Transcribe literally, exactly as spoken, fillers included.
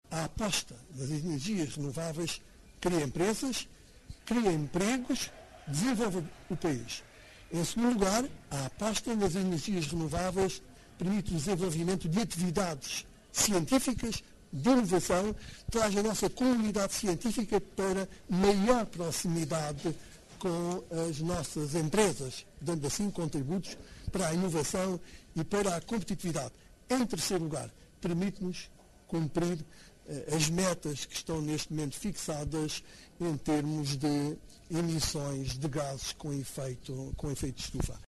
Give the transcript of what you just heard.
a aposta nas energias renováveis cria empresas, cria empregos, desenvolve o país. Em segundo lugar, a aposta nas energias renováveis permite o desenvolvimento de atividades científicas, de inovação, traz a nossa comunidade científica para maior proximidade com as nossas empresas, dando assim contributos para a inovação e para a competitividade. Em terceiro lugar, permite-nos cumprir eh, as metas que estão neste momento fixadas em termos de emissões de gases com efeito, com efeito de estufa.